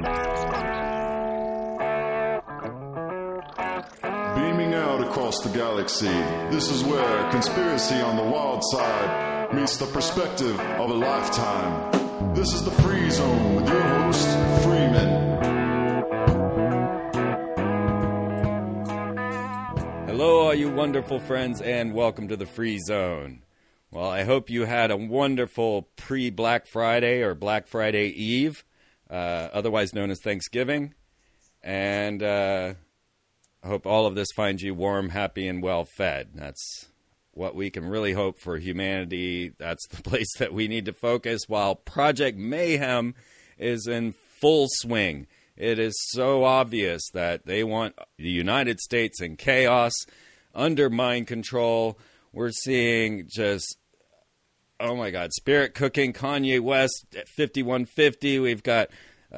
Beaming out across the galaxy, this is where conspiracy on the wild side meets the perspective of a lifetime. This is the Free Zone with your host, Freeman. Hello, all you wonderful friends, and welcome to the Free Zone. Well, I hope you had a wonderful pre-Black Friday or Black Friday Eve, otherwise known as Thanksgiving, and I hope all of this finds you warm, happy, and well-fed. That's what we can really hope for humanity. That's the place that we need to focus while Project Mayhem is in full swing. It is so obvious that they want the United States in chaos, under mind control. We're seeing just, oh my God, spirit cooking, Kanye West at 5150. We've got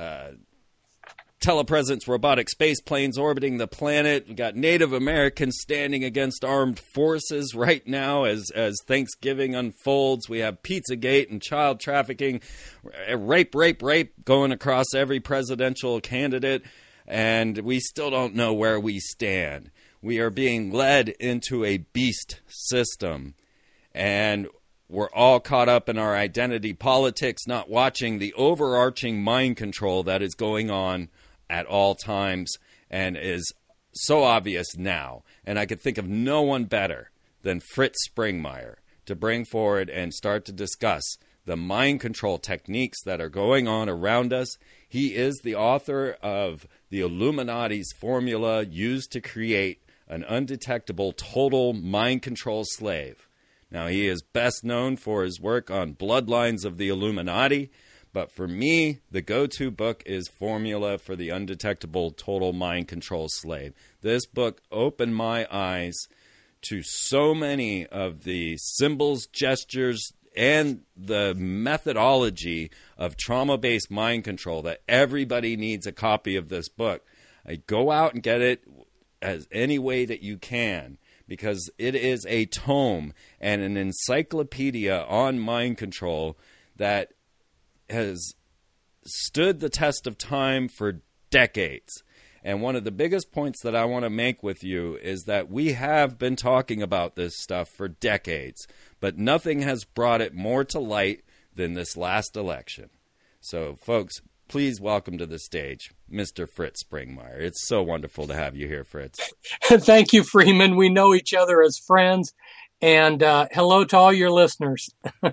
telepresence robotic space planes orbiting the planet. We've got Native Americans standing against armed forces right now as Thanksgiving unfolds. We have Pizzagate and child trafficking, rape going across every presidential candidate, and we still don't know where we stand. We are being led into a beast system, and we're all caught up in our identity politics, not watching the overarching mind control that is going on at all times and is so obvious now. And I could think of no one better than Fritz Springmeier to bring forward and start to discuss the mind control techniques that are going on around us. He is the author of the Illuminati's formula used to create an undetectable total mind control slave. Now, he is best known for his work on Bloodlines of the Illuminati, but for me, the go-to book is Formula for the Undetectable Total Mind Control Slave. This book opened my eyes to so many of the symbols, gestures, and the methodology of trauma-based mind control that everybody needs a copy of this book. Go out and get it as any way that you can, because it is a tome and an encyclopedia on mind control that has stood the test of time for decades. And one of the biggest points that I want to make with you is that we have been talking about this stuff for decades, but nothing has brought it more to light than this last election. So, folks, please welcome to the stage Mr. Fritz Springmeier. It's so wonderful to have you here, Fritz. Thank you, Freeman. We know each other as friends. And hello to all your listeners.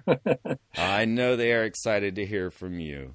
I know they are excited to hear from you.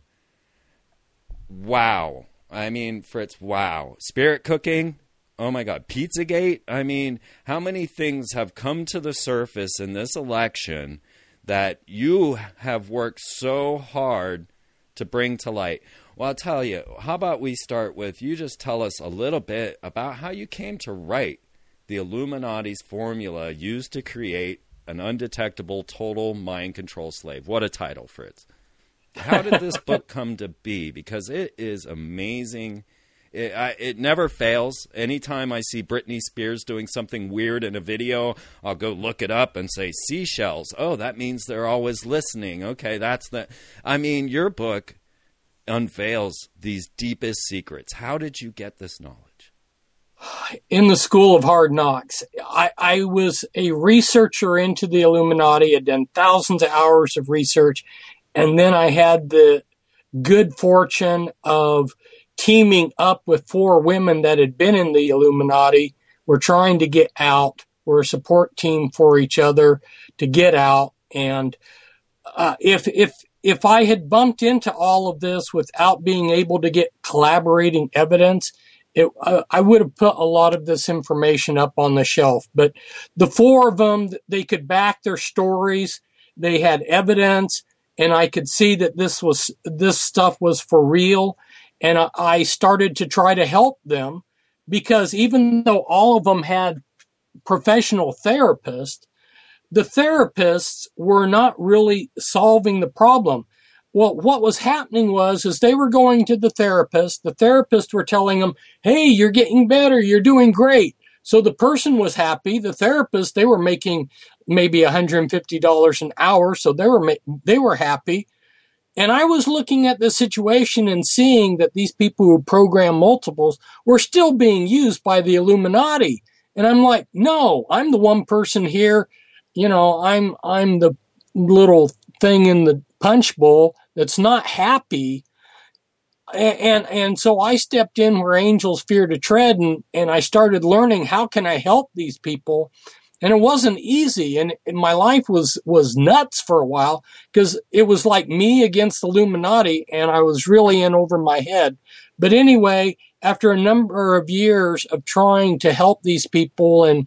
Wow. I mean, Fritz, wow. Spirit cooking? Oh, my God. Pizzagate? I mean, how many things have come to the surface in this election that you have worked so hard to bring to light? Well, I'll tell you. How about we start with you just tell us a little bit about how you came to write the Illuminati's formula used to create an undetectable total mind control slave. What a title, Fritz. How did this book come to be? Because it is amazing. It never fails. Anytime I see Britney Spears doing something weird in a video, I'll go look it up and say, seashells. Oh, that means they're always listening. Okay, that's the... I mean, your book unveils these deepest secrets. How did you get this knowledge? In the School of Hard Knocks. I was a researcher into the Illuminati. I'd done thousands of hours of research. And then I had the good fortune of teaming up with 4 women that had been in the Illuminati. We're trying to get out. We're a support team for each other to get out. And if I had bumped into all of this without being able to get collaborating evidence, I would have put a lot of this information up on the shelf. But the 4 of them, they could back their stories. They had evidence, and I could see that this stuff was for real. And I started to try to help them, because even though all of them had professional therapists, the therapists were not really solving the problem. Well, what was happening was they were going to the therapist. The therapists were telling them, hey, you're getting better. You're doing great. So the person was happy. The therapist, they were making maybe $150 an hour. So they were happy. And I was looking at the situation and seeing that these people who program multiples were still being used by the Illuminati. And I'm like, no, I'm the one person here. I'm the little thing in the punch bowl that's not happy. And so I stepped in where angels fear to tread, and I started learning, how can I help these people? And it wasn't easy. And my life was nuts for a while, because it was like me against the Illuminati, and I was really in over my head. But anyway, after a number of years of trying to help these people and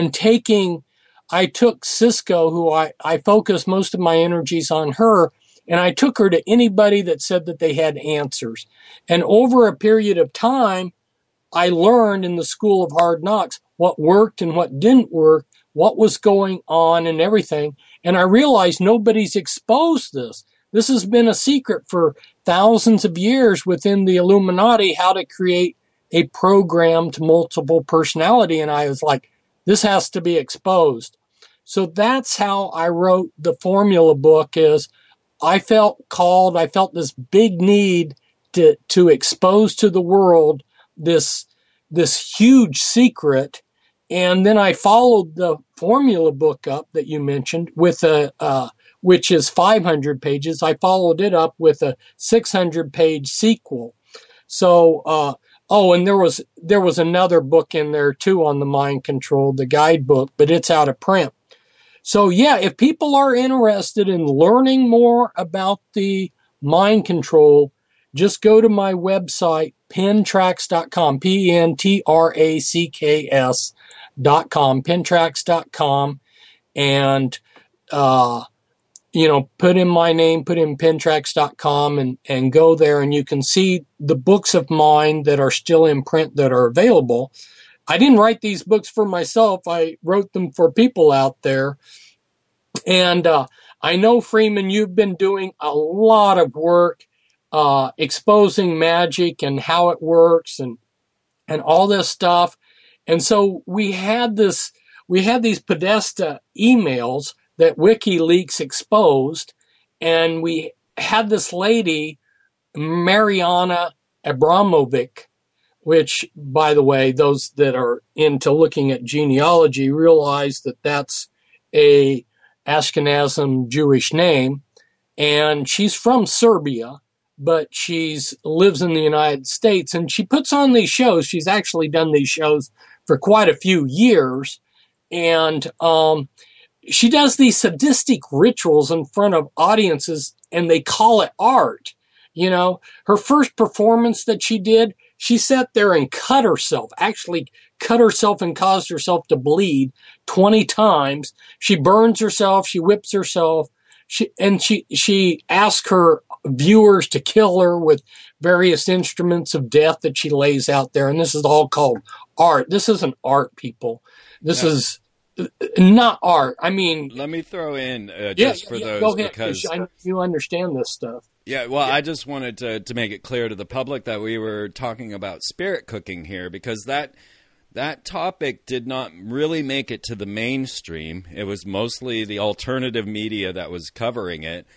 I took Cisco, who I focused most of my energies on her, and I took her to anybody that said that they had answers. And over a period of time, I learned in the School of Hard Knocks what worked and what didn't work, what was going on and everything. And I realized nobody's exposed this. This has been a secret for thousands of years within the Illuminati, how to create a programmed multiple personality. And I was like, this has to be exposed. So that's how I wrote the formula book. Is I felt called, I felt this big need to expose to the world this huge secret. And then I followed the formula book up that you mentioned with which is 500 pages. I followed it up with a 600-page sequel. So, and there was another book in there too on the mind control, the guidebook, but it's out of print. So yeah, if people are interested in learning more about the mind control, just go to my website, pentracks.com, pentracks.com, pentracks.com, and, put in my name, put in pentracks.com and go there, and you can see the books of mine that are still in print that are available. I didn't write these books for myself. I wrote them for people out there. And I know, Freeman, you've been doing a lot of work exposing magic and how it works and all this stuff. And so we had these Podesta emails that WikiLeaks exposed, and we had this lady, Mariana Abramovic, which, by the way, those that are into looking at genealogy realize that that's a Ashkenazim Jewish name, and she's from Serbia, but lives in the United States, and she puts on these shows. She's actually done these shows for quite a few years, and she does these sadistic rituals in front of audiences, and they call it art. Her first performance that she did, she sat there and cut herself and caused herself to bleed 20 times. She burns herself. She whips herself. She asks her viewers to kill her with various instruments of death that she lays out there. And this is all called art. This isn't art, people. This is not art. I mean, let me throw in those, go ahead, because you understand this stuff. Yeah, well, I just wanted to make it clear to the public that we were talking about spirit cooking here, because that topic did not really make it to the mainstream. It was mostly the alternative media that was covering it.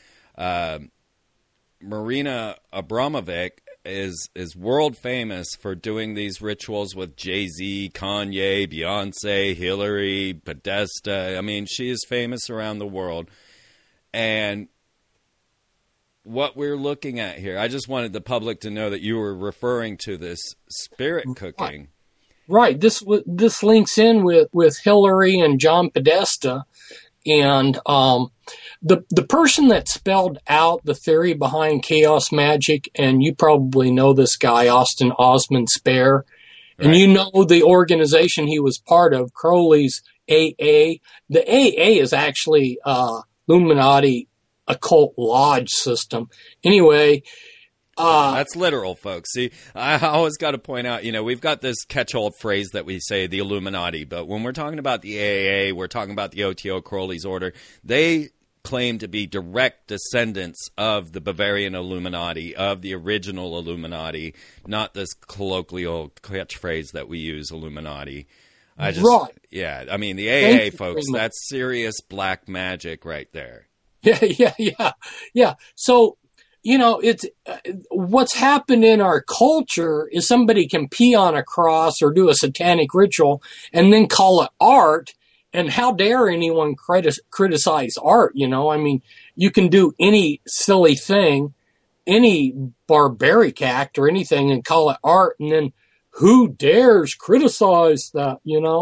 Marina Abramovic is world famous for doing these rituals with Jay-Z, Kanye, Beyonce, Hillary, Podesta. I mean, she is famous around the world. And what we're looking at here, I just wanted the public to know that you were referring to this spirit cooking. Right. This links in with Hillary and John Podesta, and the person that spelled out the theory behind chaos magic, and you probably know this guy, Austin Osman Spare, right. And you know the organization he was part of, Crowley's AA. The AA is actually Illuminati occult lodge system. Anyway, that's literal, folks. See, I always got to point out, we've got this catch-all phrase that we say, the Illuminati, but when we're talking about the AA, we're talking about the OTO Crowley's order. They claim to be direct descendants of the Bavarian Illuminati, of the original Illuminati, not this colloquial catchphrase that we use, Illuminati. Right. Yeah, I mean, the AA, folks, that's serious black magic right there. Yeah. So it's what's happened in our culture is somebody can pee on a cross or do a satanic ritual and then call it art. And how dare anyone criticize art? I mean, you can do any silly thing, any barbaric act or anything and call it art. And then who dares criticize that,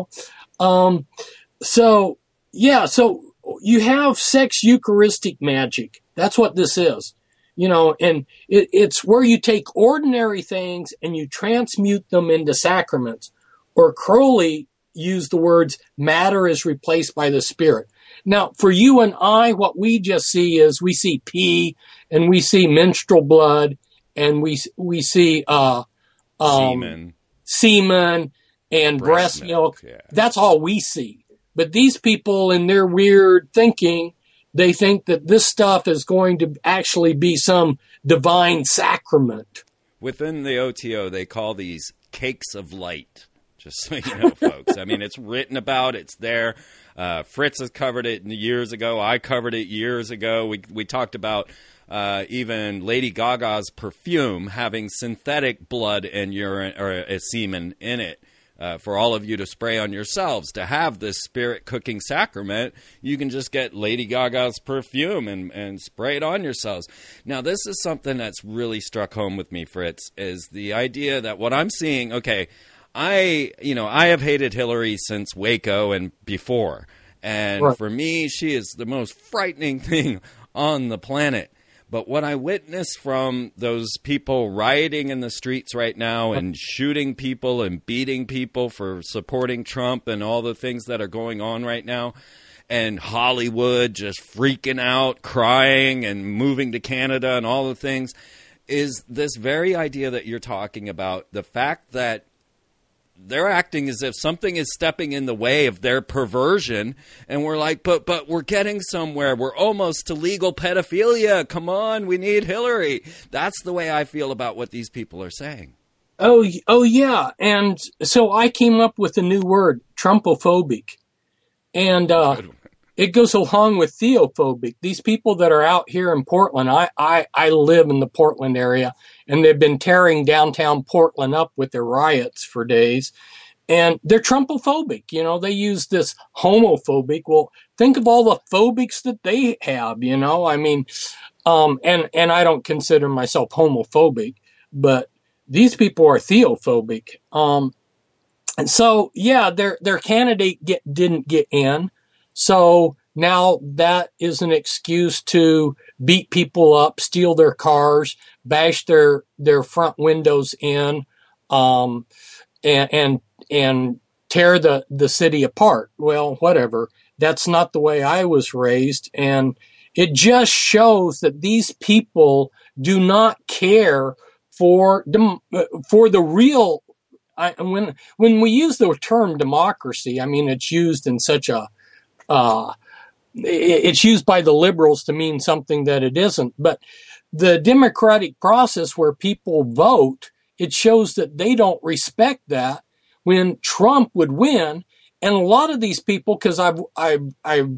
So you have sex Eucharistic magic. That's what this is. And it's where you take ordinary things and you transmute them into sacraments. Or Crowley used the words, matter is replaced by the spirit. Now, for you and I, what we just see is we see pee and we see menstrual blood and we see semen and breast milk. Yeah. That's all we see. But these people in their weird thinking, they think that this stuff is going to actually be some divine sacrament. Within the OTO, they call these cakes of light, just so you know, folks. I mean, it's written about. It's there. Fritz has covered it years ago. I covered it years ago. We talked about even Lady Gaga's perfume having synthetic blood and urine or semen in it. For all of you to spray on yourselves. To have this spirit cooking sacrament, you can just get Lady Gaga's perfume and spray it on yourselves. Now, this is something that's really struck home with me, Fritz, is the idea that what I'm seeing, okay, I have hated Hillary since Waco and before. And right. For me, she is the most frightening thing on the planet. But what I witnessed from those people rioting in the streets right now and shooting people and beating people for supporting Trump and all the things that are going on right now, and Hollywood just freaking out, crying and moving to Canada and all the things, is this very idea that you're talking about, the fact that they're acting as if something is stepping in the way of their perversion, and we're like, but we're getting somewhere. We're almost to legal pedophilia. Come on, we need Hillary. That's the way I feel about what these people are saying. Oh yeah, and so I came up with a new word, Trumpophobic, and it goes along with theophobic. These people that are out here in Portland, I live in the Portland area, and they've been tearing downtown Portland up with their riots for days. And they're Trumpophobic. They use this homophobic. Well, think of all the phobics that they have, I mean, and I don't consider myself homophobic, but these people are theophobic. And so, yeah, their candidate didn't get in. So now that is an excuse to beat people up, steal their cars, bash their front windows in, and tear the city apart. Well, whatever. That's not the way I was raised. And it just shows that these people do not care for the real. When we use the term democracy, I mean, it's used in such a, it's used by the liberals to mean something that it isn't. But the democratic process where people vote, it shows that they don't respect that. When Trump would win, and a lot of these people, because I've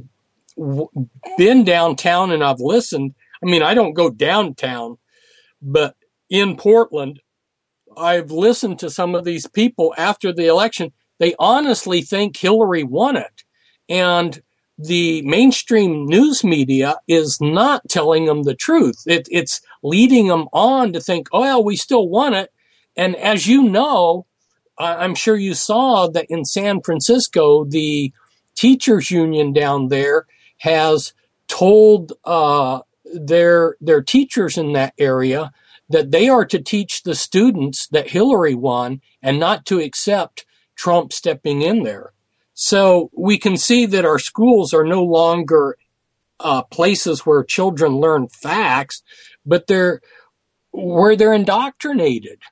been downtown and I've listened. I mean, I don't go downtown, but in Portland, I've listened to some of these people after the election. They honestly think Hillary won it. And the mainstream news media is not telling them the truth. It's leading them on to think, oh, well, we still won it. And as you know, I'm sure you saw that in San Francisco, the teachers union down there has told their teachers in that area that they are to teach the students that Hillary won and not to accept Trump stepping in there. So we can see that our schools are no longer places where children learn facts, but they're where they're indoctrinated,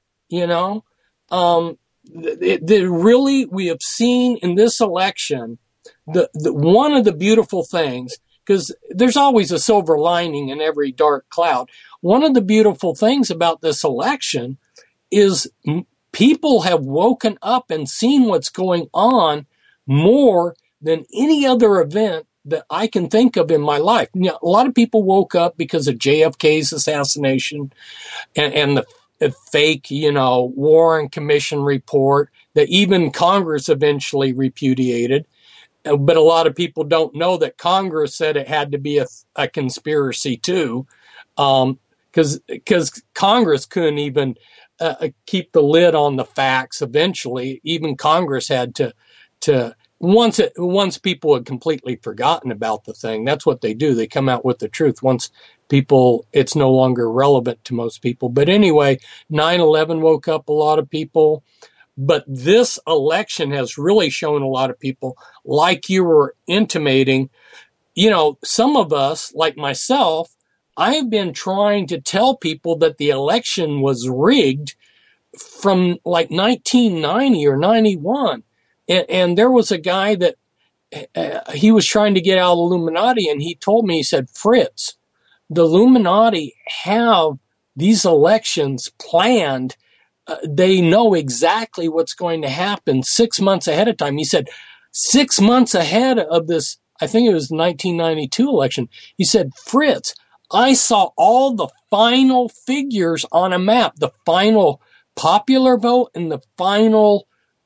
really, we have seen in this election, the one of the beautiful things, because there's always a silver lining in every dark cloud. One of the beautiful things about this election is people have woken up and seen what's going on more than any other event that I can think of in my life. You know, a lot of people woke up because of JFK's assassination and the fake, Warren Commission report that even Congress eventually repudiated. But a lot of people don't know that Congress said it had to be a conspiracy too, because Congress couldn't even keep the lid on the facts. Eventually, even Congress had to once people had completely forgotten about the thing. That's what they do. They come out with the truth. Once it's no longer relevant to most people. But anyway, 9/11 woke up a lot of people. But this election has really shown a lot of people, like you were intimating, some of us, like myself, I have been trying to tell people that the election was rigged from like 1990 or 91. And there was a guy that he was trying to get out of the Illuminati, and he told me, he said, Fritz, the Illuminati have these elections planned. They know exactly what's going to happen 6 months ahead of time. He said 6 months ahead of this, I think it was 1992 election. He said, Fritz, I saw all the final figures on a map, the final popular vote and the final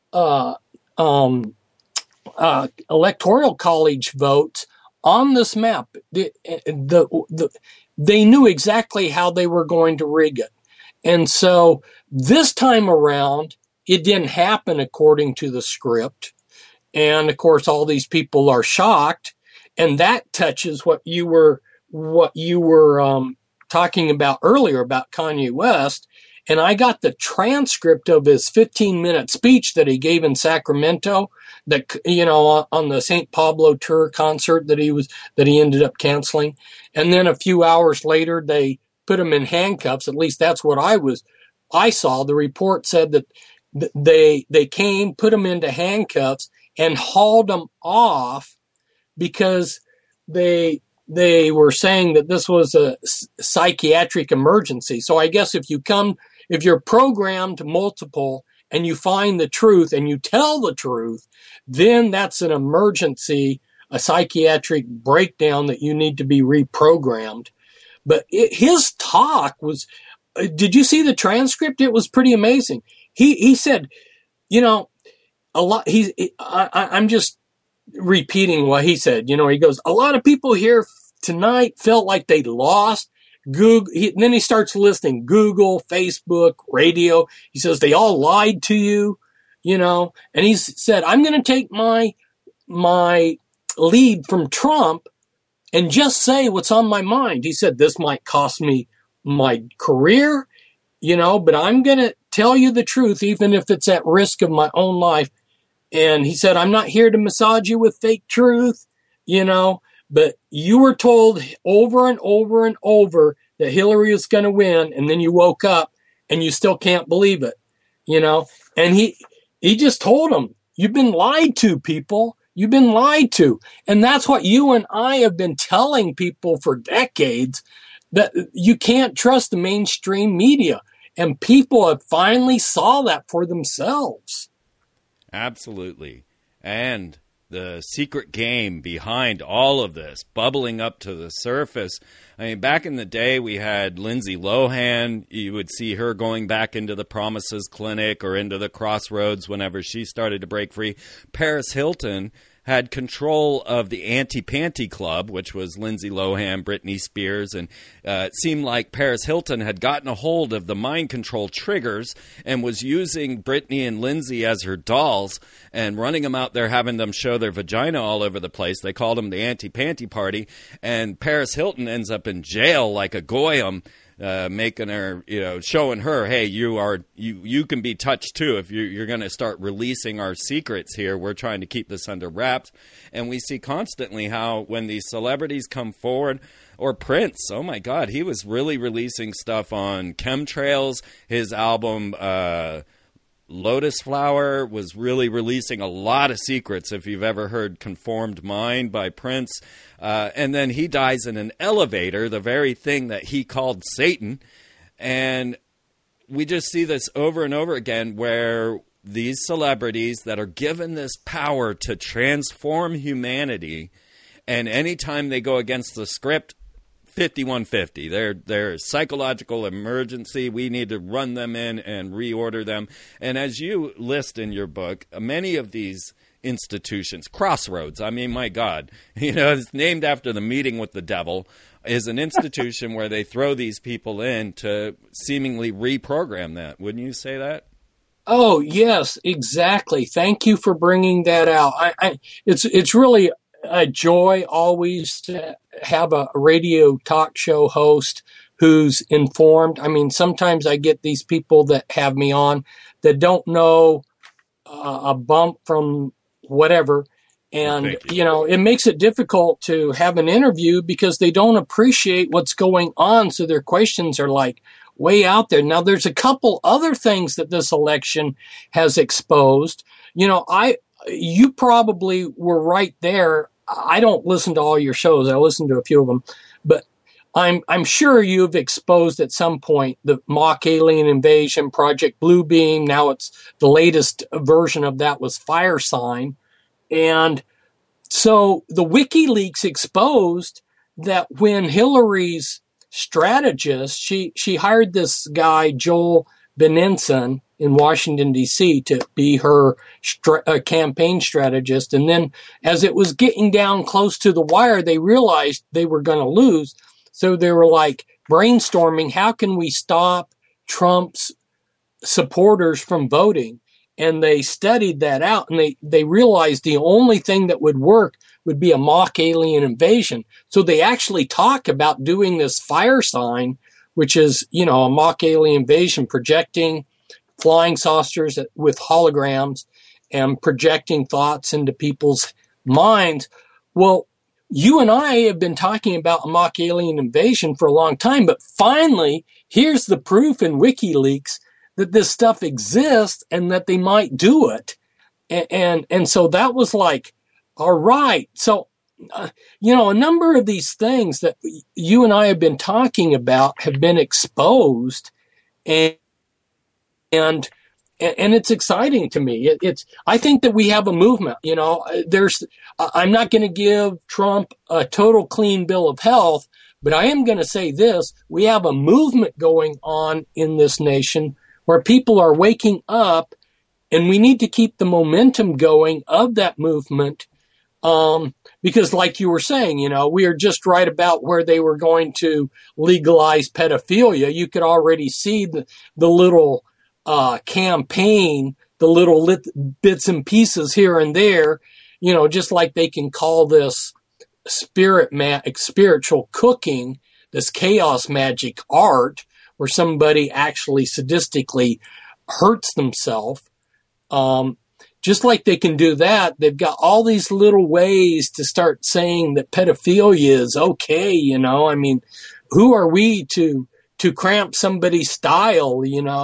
electoral college votes on this map. They knew exactly how they were going to rig it. And so this time around, it didn't happen according to the script. And of course, all these people are shocked. And that touches what you were talking about earlier about Kanye West. And I got the transcript of his 15-minute speech that he gave in Sacramento, that, on the St. Pablo tour concert that he ended up canceling. And then a few hours later, they put him in handcuffs. At least that's what I saw. The report said that they came, put him into handcuffs, and hauled him off because they were saying that this was a psychiatric emergency. So I guess if you're programmed multiple and you find the truth and you tell the truth, then that's an emergency, a psychiatric breakdown that you need to be reprogrammed. But his talk was, did you see the transcript? It was pretty amazing. He said, a lot, I'm just repeating what he said. He goes, a lot of people here tonight felt like they lost. Google, then he starts listing Google, Facebook, radio. He says, they all lied to you, and he said, I'm going to take my lead from Trump and just say what's on my mind. He said, this might cost me my career, but I'm going to tell you the truth, even if it's at risk of my own life. And he said, I'm not here to massage you with fake truth, but you were told over and over and over that Hillary was going to win. And then you woke up and you still can't believe it, and he just told them, you've been lied to, people. You've been lied to. And that's what you and I have been telling people for decades, that you can't trust the mainstream media. And people have finally saw that for themselves. Absolutely. And the secret game behind all of this, bubbling up to the surface. I mean, back in the day, we had Lindsay Lohan. You would see her going back into the Promises Clinic or into the Crossroads whenever she started to break free. Paris Hilton had control of the Anti-Panty Club, which was Lindsay Lohan, Britney Spears, and it seemed like Paris Hilton had gotten a hold of the mind control triggers and was using Britney and Lindsay as her dolls and running them out there, having them show their vagina all over the place. They called them the Anti-Panty Party, and Paris Hilton ends up in jail like a goyim, making her, showing her, hey, you can be touched too if you're going to start releasing our secrets here. We're trying to keep this under wraps. And we see constantly how when these celebrities come forward, or Prince, oh my God, he was really releasing stuff on chemtrails. His album, Lotus Flower, was really releasing a lot of secrets, if you've ever heard Conformed Mind by Prince. And then he dies in an elevator, the very thing that he called Satan. And we just see this over and over again, where these celebrities that are given this power to transform humanity And anytime they go against the script, 5150. They're psychological emergency. We need to run them in and reorder them. And as you list in your book, many of these institutions, Crossroads, I mean, my God, it's named after the meeting with the devil, is an institution where they throw these people in to seemingly reprogram that. Wouldn't you say that? Oh, yes, exactly. Thank you for bringing that out. It's really a joy always to have a radio talk show host who's informed. I mean, sometimes I get these people that have me on that don't know a bump from whatever. And, it makes it difficult to have an interview because they don't appreciate what's going on. So their questions are like way out there. Now, there's a couple other things that this election has exposed. You probably were right there. I don't listen to all your shows. I listen to a few of them, but I'm sure you've exposed at some point the mock alien invasion, Project Bluebeam. Now it's the latest version of that was Firesign. And so the WikiLeaks exposed that when Hillary's strategist, she hired this guy, Joel Benenson, in Washington, D.C. to be her campaign strategist. And then as it was getting down close to the wire, they realized they were going to lose. So they were like brainstorming, how can we stop Trump's supporters from voting? And they studied that out, and they realized the only thing that would work would be a mock alien invasion. So they actually talk about doing this Firesign, which is, a mock alien invasion, projecting flying saucers with holograms and projecting thoughts into people's minds. Well, you and I have been talking about a mock alien invasion for a long time, but finally, here's the proof in WikiLeaks that this stuff exists and that they might do it. And so that was like, all right. So, a number of these things that you and I have been talking about have been exposed, and it's exciting to me. I think that we have a movement. I'm not going to give Trump a total clean bill of health, but I am going to say this: we have a movement going on in this nation where people are waking up, and we need to keep the momentum going of that movement. Because like you were saying, we are just right about where they were going to legalize pedophilia. You could already see the little campaign, the little bits and pieces here and there, just like they can call this spiritual cooking, this chaos magic art, where somebody actually sadistically hurts themselves. Just like they can do that, they've got all these little ways to start saying that pedophilia is okay, I mean, who are we to cramp somebody's style,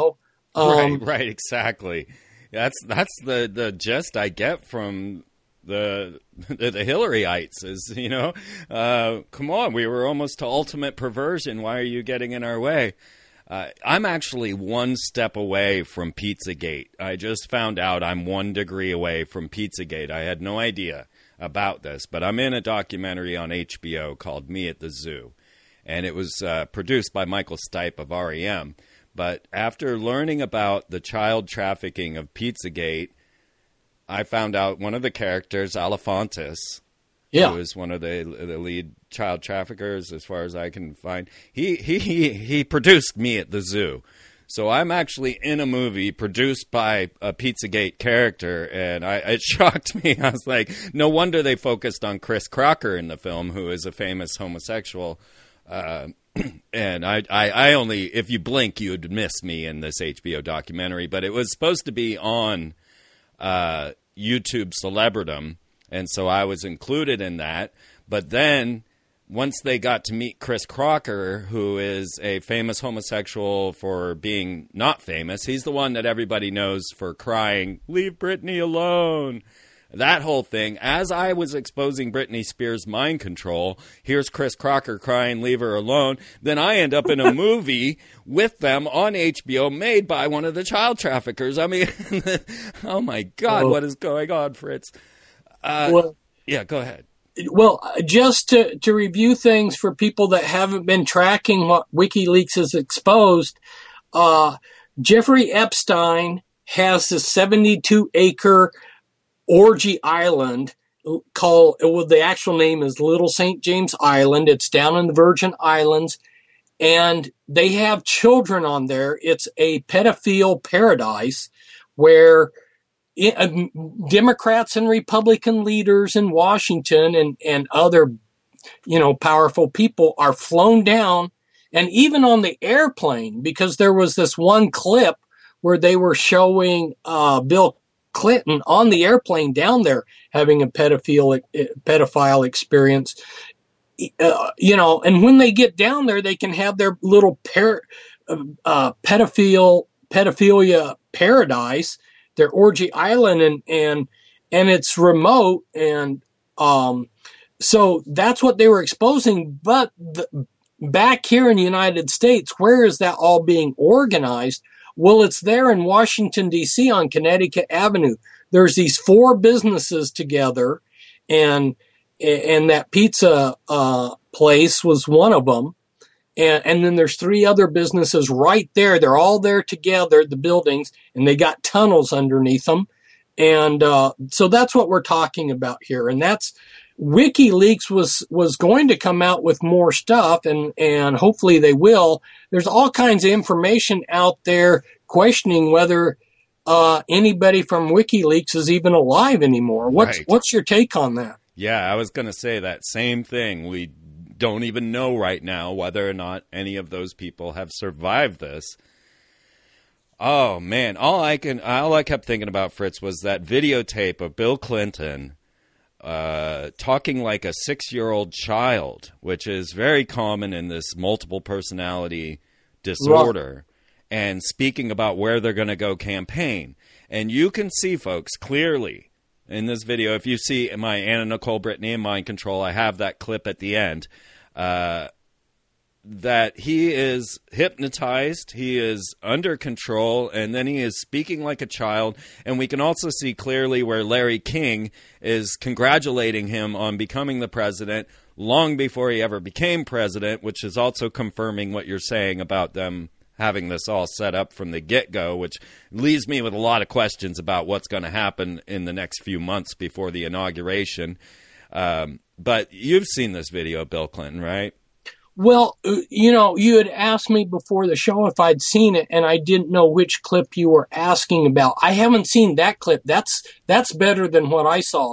Right, exactly. That's the gist I get from the Hillaryites is, come on, we were almost to ultimate perversion. Why are you getting in our way? I'm actually one step away from Pizzagate. I just found out I'm 1 degree away from Pizzagate. I had no idea about this, but I'm in a documentary on HBO called Me at the Zoo, and it was produced by Michael Stipe of REM. But after learning about the child trafficking of Pizzagate, I found out one of the characters, Alefantis, who is one of the lead child traffickers, as far as I can find. He produced Me at the Zoo. So I'm actually in a movie produced by a Pizzagate character, and it shocked me. I was like, no wonder they focused on Chris Crocker in the film, who is a famous homosexual. And I only, if you blink, you would miss me in this HBO documentary. But it was supposed to be on YouTube Celebridom. And so I was included in that. But then once they got to meet Chris Crocker, who is a famous homosexual for being not famous, he's the one that everybody knows for crying, "Leave Britney alone." That whole thing, as I was exposing Britney Spears' mind control, here's Chris Crocker crying, "Leave her alone." Then I end up in a movie with them on HBO made by one of the child traffickers. I mean, oh my God, what is going on, Fritz? Yeah, go ahead. Well, just to review things for people that haven't been tracking what WikiLeaks has exposed, Jeffrey Epstein has this 72-acre orgy island the actual name is Little St. James Island. It's down in the Virgin Islands, and they have children on there. It's a pedophile paradise where Democrats and Republican leaders in Washington and other, powerful people are flown down, and even on the airplane, because there was this one clip where they were showing Bill Clinton on the airplane down there having a pedophile experience. And when they get down there, they can have their little pedophilia paradise, their orgy island, and it's remote, and so that's what they were exposing. But back here in the United States, where is that all being organized? Well, it's there in Washington, D.C. on Connecticut Avenue. There's these 4 businesses together, and that pizza place was one of them. And then there's 3 other businesses right there. They're all there together, the buildings, and they got tunnels underneath them. And so that's what we're talking about here. And that's WikiLeaks was going to come out with more stuff, and hopefully they will. There's all kinds of information out there questioning whether anybody from WikiLeaks is even alive anymore. What's your take on that? Yeah, I was going to say that same thing. We don't even know right now whether or not any of those people have survived this. Oh man, all I kept thinking about, Fritz, was that videotape of Bill Clinton talking like a 6-year-old child, which is very common in this multiple personality disorder, and speaking about where they're going to go campaign. And you can see, folks, clearly in this video, if you see my Anna Nicole Brittany and Mind Control, I have that clip at the end, that he is hypnotized, he is under control, and then he is speaking like a child. And we can also see clearly where Larry King is congratulating him on becoming the president long before he ever became president, which is also confirming what you're saying about them having this all set up from the get-go, which leaves me with a lot of questions about what's going to happen in the next few months before the inauguration. But you've seen this video of Bill Clinton, right? Well, you had asked me before the show if I'd seen it, and I didn't know which clip you were asking about. I haven't seen that clip. That's better than what I saw.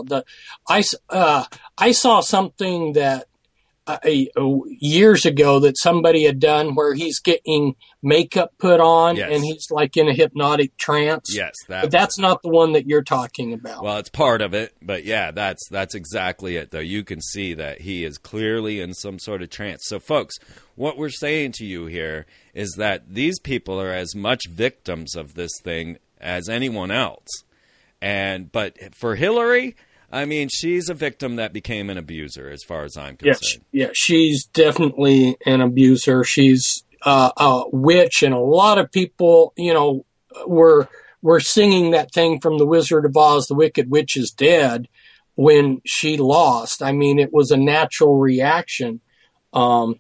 I saw something that years ago that somebody had done where he's getting makeup put on, yes, and he's like in a hypnotic trance. Yes, but that's not the one that you're talking about. Well, it's part of it, but yeah, that's exactly it, though. You can see that he is clearly in some sort of trance. So, folks, what we're saying to you here is that these people are as much victims of this thing as anyone else. But for Hillary, I mean, she's a victim that became an abuser, as far as I'm concerned. Yeah, she's definitely an abuser. She's a witch, and a lot of people, were singing that thing from The Wizard of Oz, "The Wicked Witch is Dead," when she lost. I mean, it was a natural reaction. And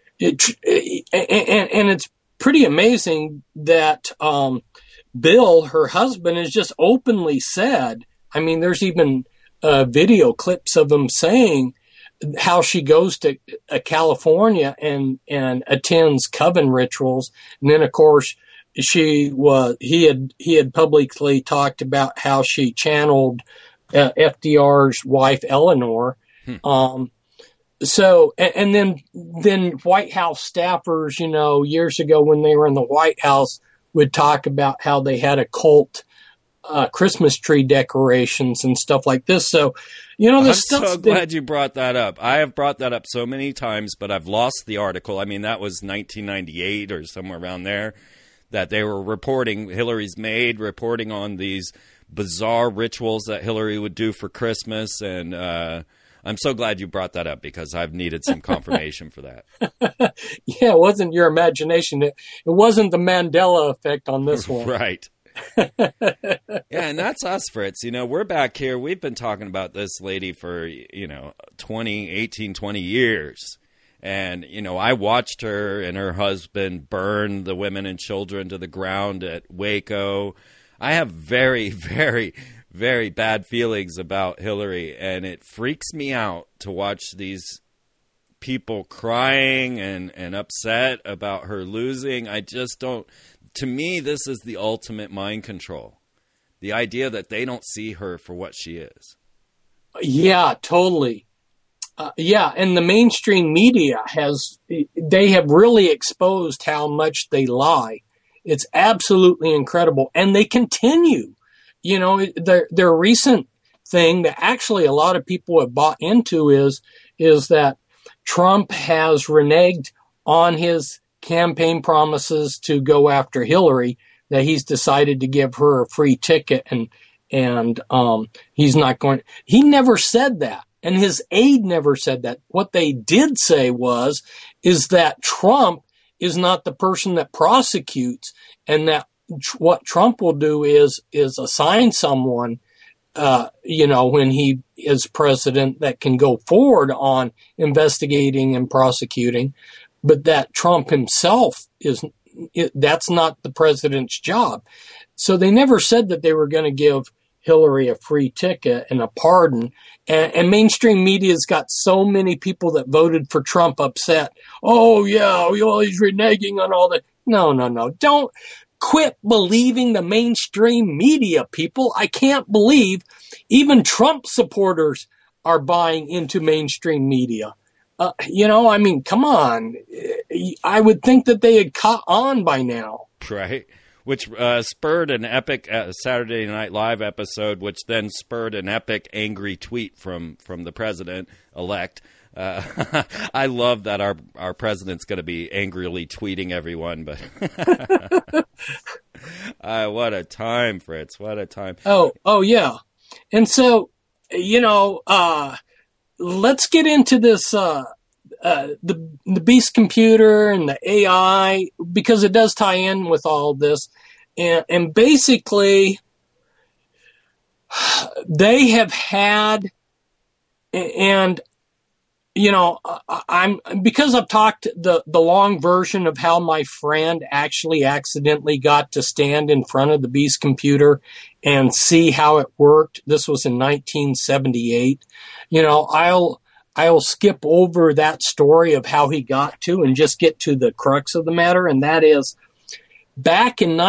it's pretty amazing that Bill, her husband, has just openly said, I mean, there's even video clips of him saying how she goes to California and attends coven rituals. And then, of course, he had publicly talked about how she channeled FDR's wife, Eleanor. So, and then White House staffers, years ago when they were in the White House, would talk about how they had occult Christmas tree decorations and stuff like this. So, I'm so glad you brought that up. I have brought that up so many times, but I've lost the article. I mean, that was 1998 or somewhere around there that they were reporting, Hillary's maid reporting on these bizarre rituals that Hillary would do for Christmas. And I'm so glad you brought that up because I've needed some confirmation for that. Yeah, it wasn't your imagination. It wasn't the Mandela effect on this one. Right. Yeah, and that's us, Fritz. We're back here. We've been talking about this lady for, 20 years. And, I watched her and her husband burn the women and children to the ground at Waco. I have very, very, very bad feelings about Hillary, and it freaks me out to watch these people crying and upset about her losing. I just don't. To me, this is the ultimate mind control. The idea that they don't see her for what she is. Yeah, totally. And the mainstream media they have really exposed how much they lie. It's absolutely incredible. And they continue. Their recent thing that actually a lot of people have bought into is that Trump has reneged on his campaign promises to go after Hillary, that he's decided to give her a free ticket and he's not going. He never said that. And his aide never said that. What they did say is that Trump is not the person that prosecutes, and that what Trump will do is assign someone, when he is president, that can go forward on investigating and prosecuting, but that Trump himself that's not the president's job. So they never said that they were going to give Hillary a free ticket and a pardon. And mainstream media's got so many people that voted for Trump upset. Oh, yeah, he's reneging on all that. No. Don't quit believing the mainstream media, people. I can't believe even Trump supporters are buying into mainstream media. Come on. I would think that they had caught on by now. Right. Which spurred an epic Saturday Night Live episode, which then spurred an epic angry tweet from the president-elect. I love that our president's going to be angrily tweeting everyone, but what a time, Fritz! What a time! Oh yeah, and so let's get into this the beast computer and the AI, because it does tie in with all of this, and basically they have had, and because I've talked the long version of how my friend actually accidentally got to stand in front of the beast computer and see how it worked. This was in 1978. I'll skip over that story of how he got to and just get to the crux of the matter. And that is, back in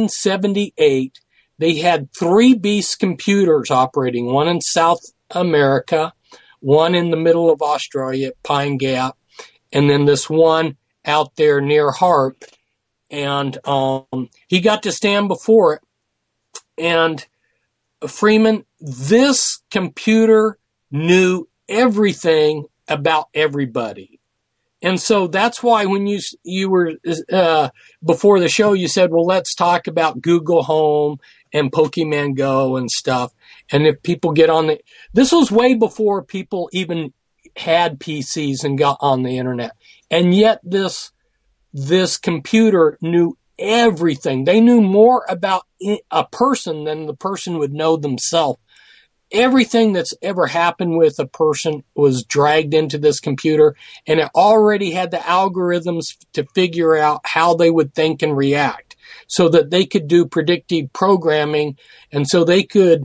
1978, they had 3 beast computers operating, one in South America, one in the middle of Australia at Pine Gap, and then this one out there near Harp. And he got to stand before it. And Freeman, this computer knew everything about everybody. And so that's why when you were before the show, you said, well, let's talk about Google Home and Pokemon Go and stuff. And if people get on this was way before people even had PCs and got on the internet. And yet this computer knew everything. They knew more about a person than the person would know themselves. Everything that's ever happened with a person was dragged into this computer, and it already had the algorithms to figure out how they would think and react so that they could do predictive programming, and so they could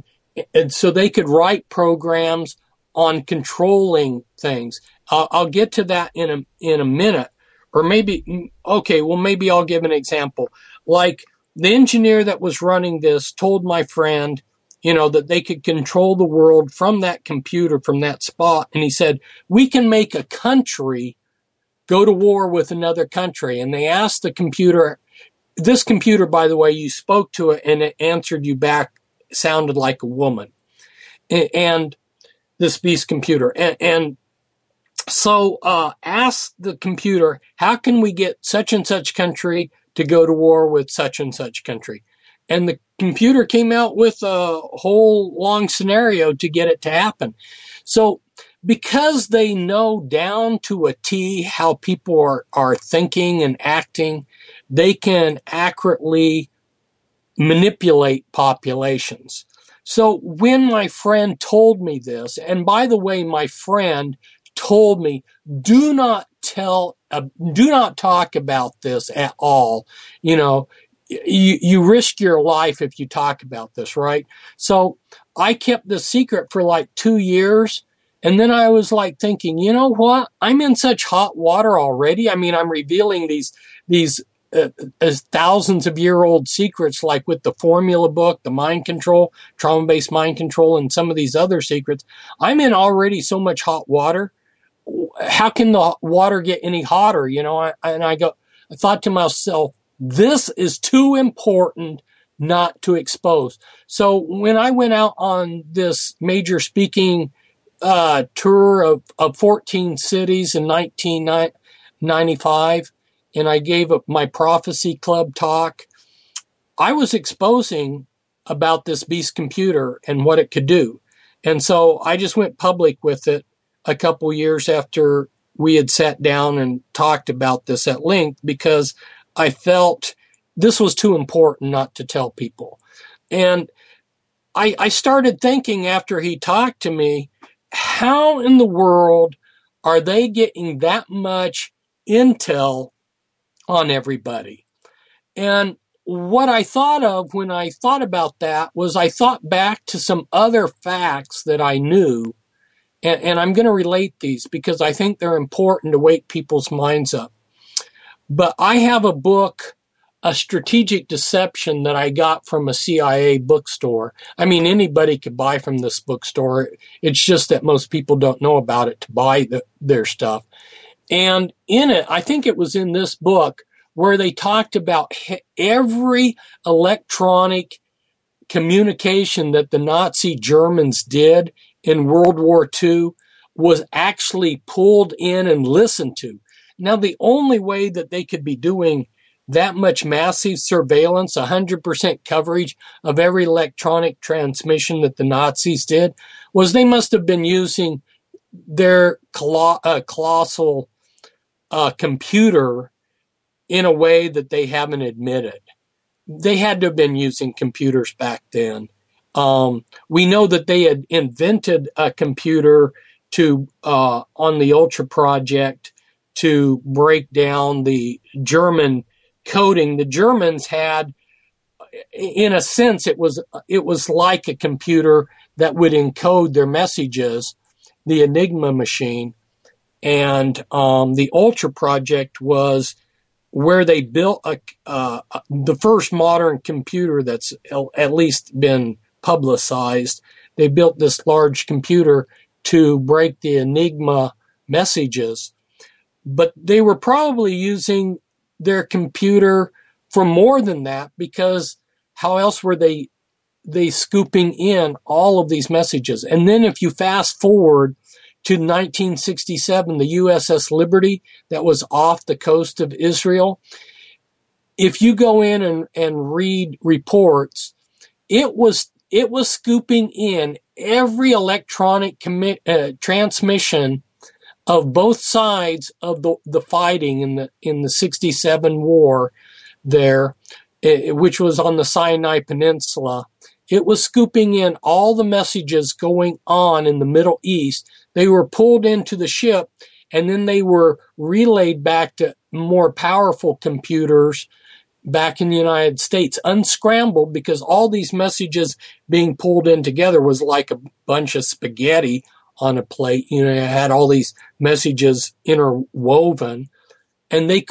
write programs on controlling things. I'll get to that in a minute, or maybe I'll give an example. Like the engineer that was running this told my friend, that they could control the world from that computer, from that spot. And he said, we can make a country go to war with another country. And they asked the computer, this computer, by the way, you spoke to it and it answered you back, sounded like a woman. And this beast computer. And so ask the computer, how can we get such and such country to go to war with such and such country? And the computer came out with a whole long scenario to get it to happen. So because they know down to a T how people are thinking and acting, they can accurately manipulate populations. So when my friend told me this, and by the way, my friend told me, do not talk about this at all. You risk your life if you talk about this, right? So I kept this secret for like 2 years. And then I was like thinking, you know what? I'm in such hot water already. I mean, I'm revealing these thousands of year old secrets, like with the formula book, the mind control, trauma-based mind control, and some of these other secrets. I'm in already so much hot water. How can the water get any hotter? I thought to myself, this is too important not to expose. So when I went out on this major speaking tour of 14 cities in 1995, and I gave up my Prophecy Club talk, I was exposing about this beast computer and what it could do. And so I just went public with it a couple years after we had sat down and talked about this at length, because I felt this was too important not to tell people. And I started thinking after he talked to me, how in the world are they getting that much intel on everybody? And what I thought of when I thought about that was I thought back to some other facts that I knew, and I'm going to relate these because I think they're important to wake people's minds up. But I have a book, A Strategic Deception, that I got from a CIA bookstore. I mean, anybody could buy from this bookstore. It's just that most people don't know about it to buy their stuff. And in it, I think it was in this book where they talked about every electronic communication that the Nazi Germans did in World War II was actually pulled in and listened to. Now, the only way that they could be doing that much massive surveillance, 100% coverage of every electronic transmission that the Nazis did, was they must have been using their colossal computer in a way that they haven't admitted. They had to have been using computers back then. We know that they had invented a computer on the Ultra Project to break down the German coding. The Germans had, in a sense, it was like a computer that would encode their messages, the Enigma machine. And the Ultra Project was where they built the first modern computer that's at least been publicized. They built this large computer to break the Enigma messages. But they were probably using their computer for more than that, because how else were they scooping in all of these messages? And then if you fast forward to 1967, the USS Liberty that was off the coast of Israel, if you go in and read reports, it was scooping in every electronic transmission of both sides of the fighting in the 67 war there, which was on the Sinai Peninsula. It was scooping in all the messages going on in the Middle East. They were pulled into the ship, and then they were relayed back to more powerful computers back in the United States, unscrambled, because all these messages being pulled in together was like a bunch of spaghetti on a plate. You had all these messages interwoven, and they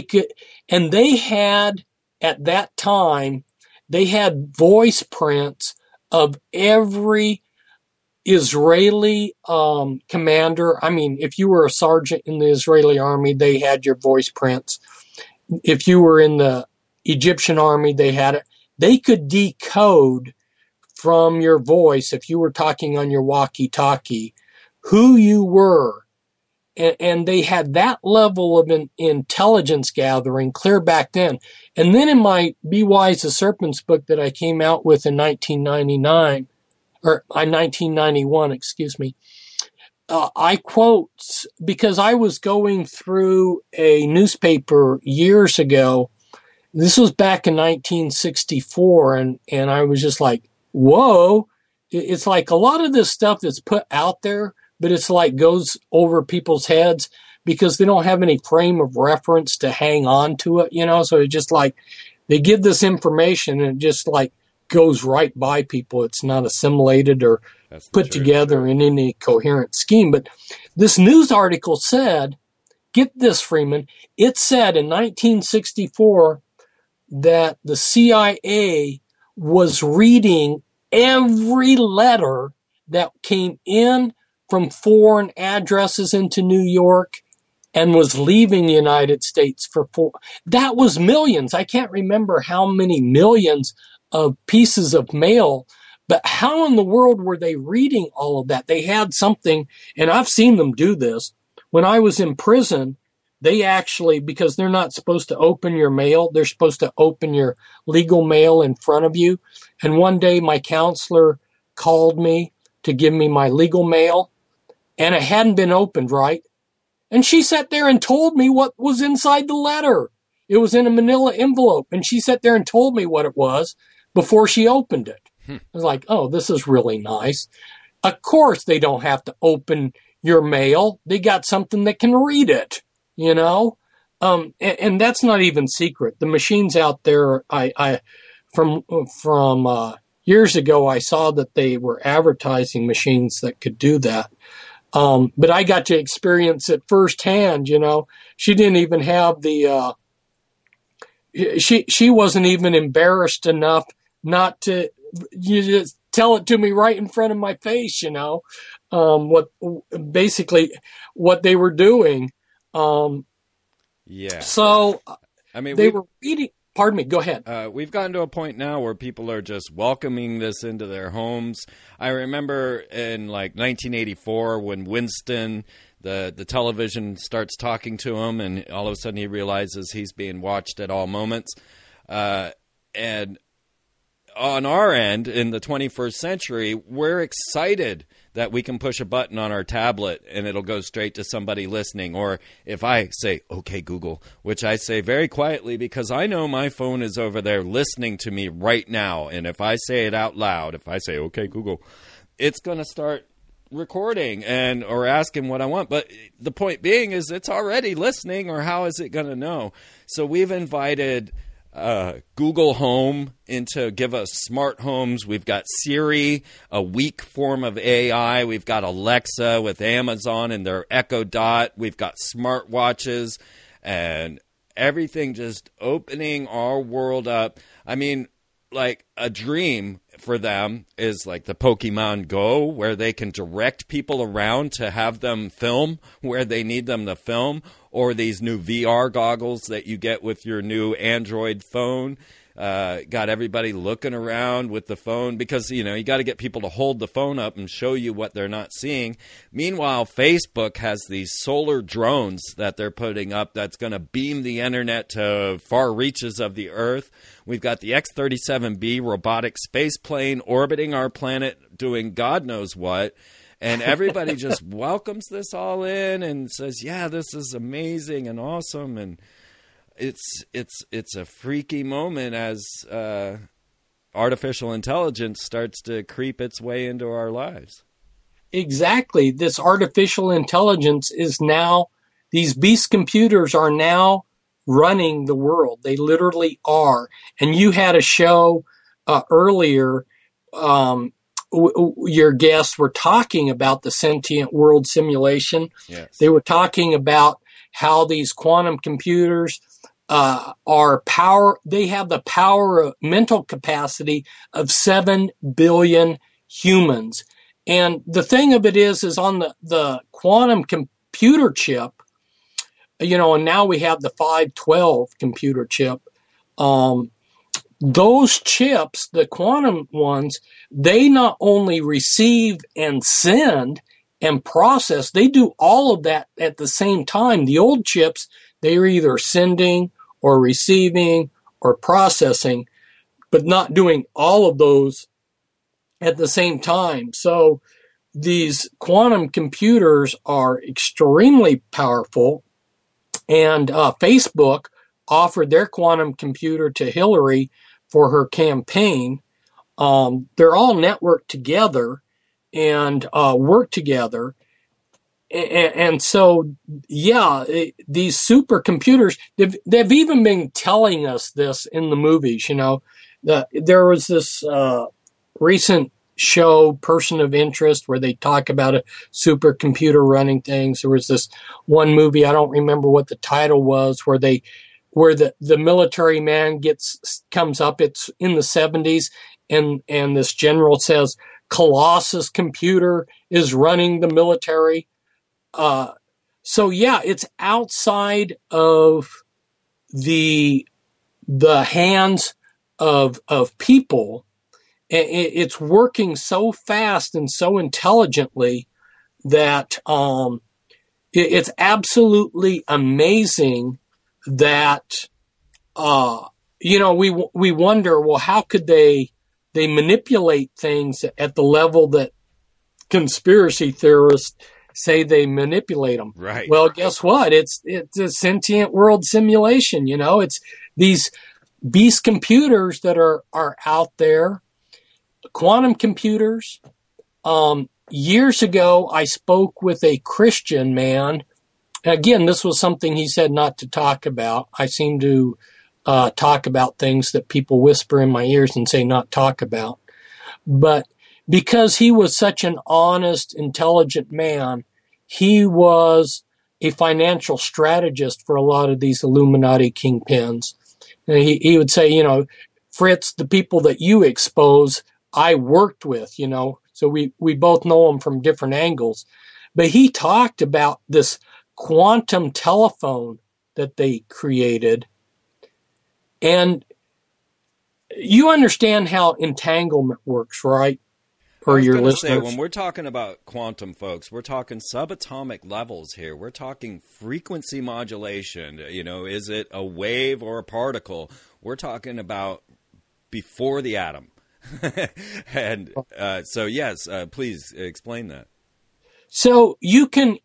had, at that time, they had voice prints of every Israeli commander. I mean, if you were a sergeant in the Israeli army, they had your voice prints. If you were in the Egyptian army, they had it. They could decode from your voice, if you were talking on your walkie-talkie, who you were. And they had that level of intelligence gathering clear back then. And then in my Be Wise the Serpent's book that I came out with in 1991, excuse me, I quote, because I was going through a newspaper years ago This was back in 1964, and I was just like, whoa. It's like a lot of this stuff that's put out there, but it's like goes over people's heads because they don't have any frame of reference to hang on to it, so it just like they give this information and it just like goes right by people. It's not assimilated or put together in any coherent scheme. But this news article said, get this, Freeman, it said in 1964 that the CIA was reading every letter that came in from foreign addresses into New York and was leaving the United States that was millions. I can't remember how many millions of pieces of mail, but how in the world were they reading all of that? They had something, and I've seen them do this. When I was in prison, they actually, because they're not supposed to open your mail, they're supposed to open your legal mail in front of you. And one day my counselor called me to give me my legal mail, and it hadn't been opened right. And she sat there and told me what was inside the letter. It was in a manila envelope, and she sat there and told me what it was before she opened it. I was like, oh, this is really nice. Of course they don't have to open your mail. They got something that can read it, and that's not even secret. The machines out there, from years ago, I saw that they were advertising machines that could do that. But I got to experience it firsthand, She didn't even have she wasn't even embarrassed enough not to, you just tell it to me right in front of my face, what they were doing. Yeah. So, I mean, they were reading. Pardon me, go ahead. We've gotten to a point now where people are just welcoming this into their homes. I remember in like 1984 when Winston, the television starts talking to him, and all of a sudden he realizes he's being watched at all moments. And on our end, in the 21st century, we're excited that we can push a button on our tablet and it'll go straight to somebody listening. Or if I say, okay, Google, which I say very quietly because I know my phone is over there listening to me right now. And if I say it out loud, if I say, okay, Google, it's going to start recording or asking what I want. But the point being is it's already listening, or how is it going to know? So we've invited Google Home into give us smart homes. We've got Siri, a weak form of AI. We've got Alexa with Amazon and their Echo Dot. We've got smartwatches and everything just opening our world up. I mean, like a dream for them is like the Pokemon Go, where they can direct people around to have them film where they need them to film, or these new VR goggles that you get with your new Android phone. Got everybody looking around with the phone because, you got to get people to hold the phone up and show you what they're not seeing. Meanwhile, Facebook has these solar drones that they're putting up that's going to beam the internet to far reaches of the Earth. We've got the X-37B robotic space plane orbiting our planet doing God knows what. And everybody just welcomes this all in and says, yeah, this is amazing and awesome. And it's a freaky moment as artificial intelligence starts to creep its way into our lives. Exactly. This artificial intelligence is now, these beast computers are now running the world. They literally are. And you had a show earlier, your guests were talking about the sentient world simulation. Yes. They were talking about how these quantum computers they have the power of mental capacity of 7 billion humans. And the thing of it is on the quantum computer chip, and now we have the 512 computer chip. Those chips, the quantum ones, they not only receive and send and process, they do all of that at the same time. The old chips, they are either sending or receiving or processing, but not doing all of those at the same time. So these quantum computers are extremely powerful. And Facebook offered their quantum computer to Hillary for her campaign. They're all networked together and work together. And so, yeah, these supercomputers, they've even been telling us this in the movies, you know. There was this recent show, Person of Interest, where they talk about a supercomputer running things. There was this one movie, I don't remember what the title was, where the military man comes up, it's in the 70s, and this general says, Colossus computer is running the military. So yeah, it's outside of the hands of people. It's working so fast and so intelligently that it's absolutely amazing that we wonder, well, how could they manipulate things at the level that conspiracy theorists say they manipulate them. Right. Well, guess what? It's a sentient world simulation. You know, it's these beast computers that are out there, quantum computers. Years ago, I spoke with a Christian man. Again, this was something he said not to talk about. I seem to talk about things that people whisper in my ears and say not talk about. But because he was such an honest, intelligent man, he was a financial strategist for a lot of these Illuminati kingpins. And he would say, you know, Fritz, the people that you expose, I worked with, you know, so we both know them from different angles. But he talked about this quantum telephone that they created. And you understand how entanglement works, right? For your listeners. Say, when we're talking about quantum, folks, we're talking subatomic levels here. We're talking frequency modulation. You know, is it a wave or a particle? We're talking about before the atom. And so, yes, please explain that. So you can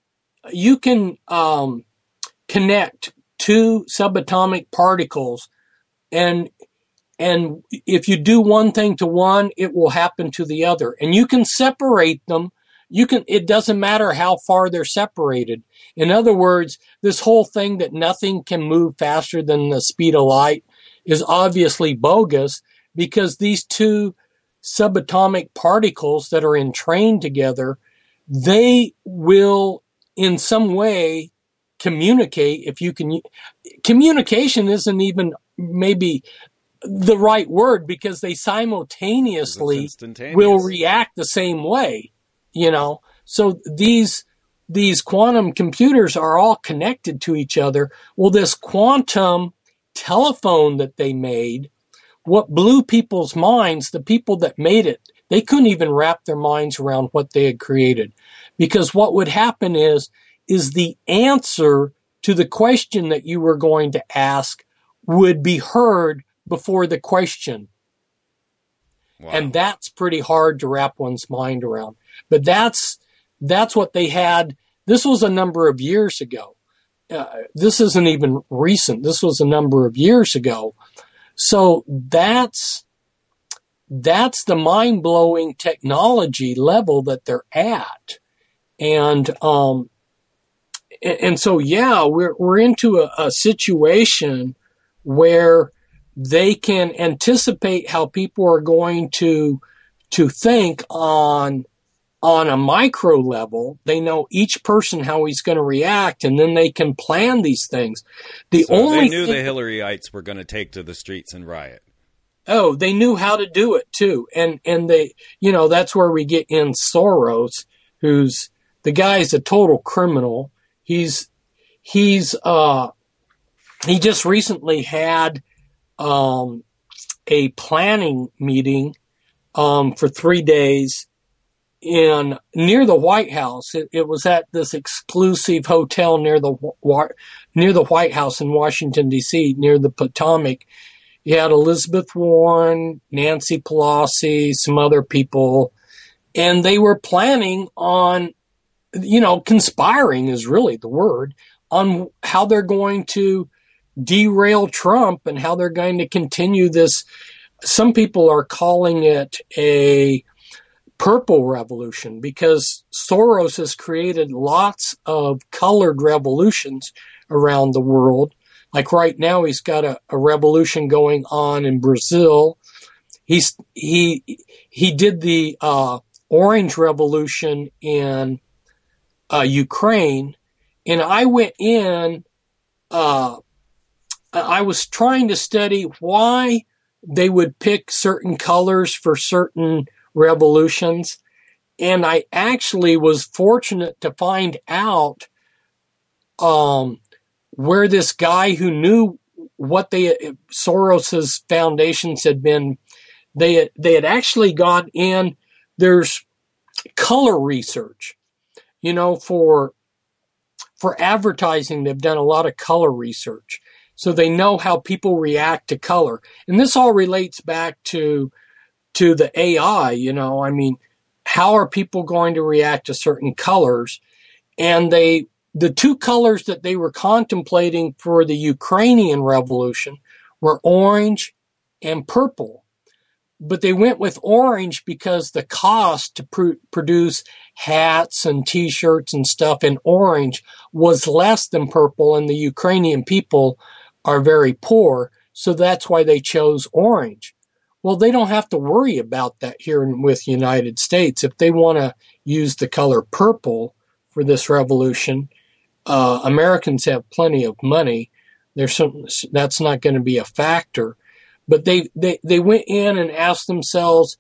connect two subatomic particles, and if you do one thing to one, it will happen to the other. And you can separate them. It doesn't matter how far they're separated. In other words, this whole thing that nothing can move faster than the speed of light is obviously bogus, because these two subatomic particles that are entrained together, they will in some way communicate. Communication isn't even maybe the right word, because they simultaneously will react the same way, you know. So these quantum computers are all connected to each other. Well, this quantum telephone that they made, what blew people's minds, the people that made it, they couldn't even wrap their minds around what they had created. Because what would happen is the answer to the question that you were going to ask would be heard before the question. Wow. And that's pretty hard to wrap one's mind around. But that's what they had. This was a number of years ago. This isn't even recent. This was a number of years ago. So that's the mind-blowing technology level that they're at. And so, yeah, we're into a situation where they can anticipate how people are going to think on a micro level. They know each person how he's going to react, and then they can plan these things. They knew the Hillaryites were going to take to the streets and riot. Oh, they knew how to do it too. And they, you know, that's where we get in Soros, the guy's a total criminal. He just recently had a planning meeting for 3 days near the White House. It was at this exclusive hotel near the White House in Washington, D.C., near the Potomac. You had Elizabeth Warren, Nancy Pelosi, some other people, and they were planning on, you know, conspiring is really the word, on how they're going to derail Trump and how they're going to continue this. Some people are calling it a purple revolution because Soros has created lots of colored revolutions around the world. Like right now, he's got a revolution going on in Brazil. He did the Orange Revolution in Ukraine, and I went in. I was trying to study why they would pick certain colors for certain revolutions, and I actually was fortunate to find out where this guy who knew what Soros's foundations had been. They had actually gone in. There's color research, for advertising. They've done a lot of color research, so they know how people react to color. And this all relates back to the AI. I mean, how are people going to react to certain colors? And the two colors that they were contemplating for the Ukrainian revolution were orange and purple. But they went with orange because the cost to produce hats and T-shirts and stuff in orange was less than purple, and the Ukrainian people are very poor, so that's why they chose orange. Well, they don't have to worry about that here with the United States. If they want to use the color purple for this revolution, Americans have plenty of money. That's not going to be a factor. But they went in and asked themselves,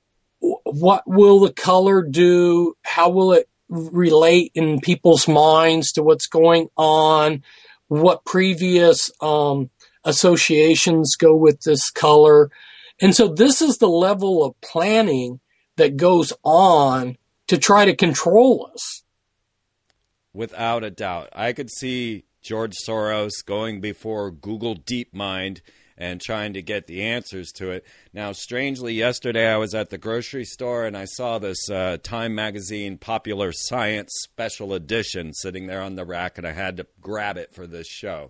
what will the color do? How will it relate in people's minds to what's going on? What previous associations go with this color? And so this is the level of planning that goes on to try to control us. Without a doubt. I could see George Soros going before Google DeepMind and trying to get the answers to it. Now, strangely, yesterday I was at the grocery store and I saw this Time Magazine Popular Science Special Edition sitting there on the rack, and I had to grab it for this show.